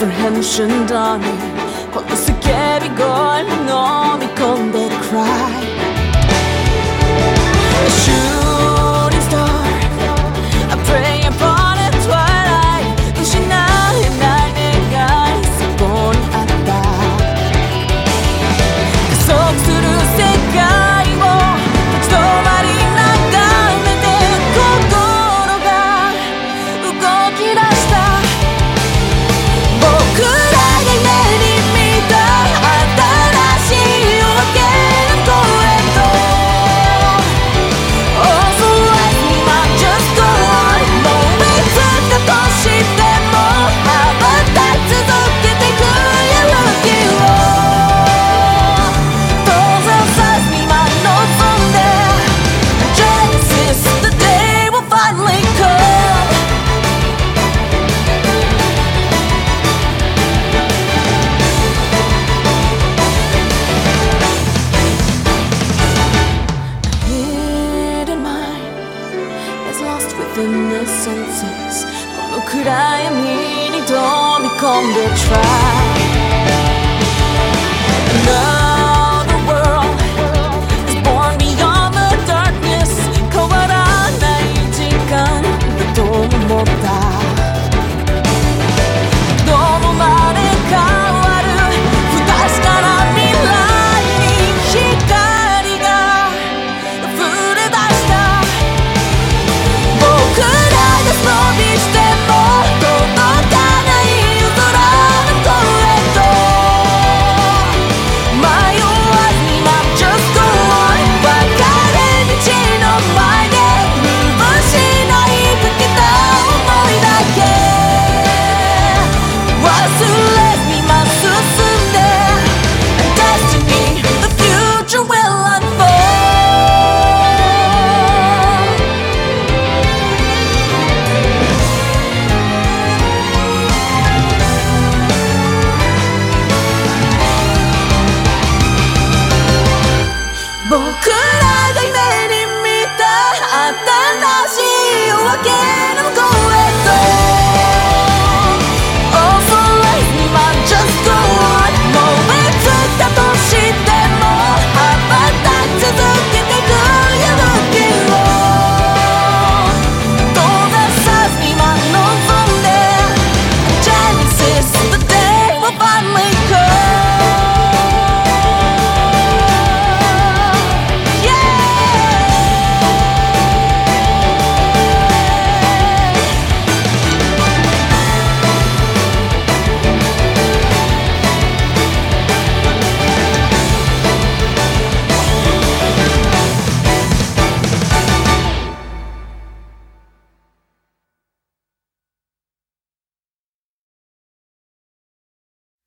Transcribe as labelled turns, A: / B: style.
A: apprehension darling この叫び声も飲み込んで cry A shooting star I pray upon a twilight 失えない願いそこにあった加速する世界を立ち止まり眺めて心が動き出した僕らが夢に見た新しい夜明けの声と Oh so let me not just go on もういつかとしても羽ばたき続けてく勇気を閉ざさずに待ち望んで Genesis the day will finally come Hidden mind is lost within the senses この暗闇に飛び込んで Try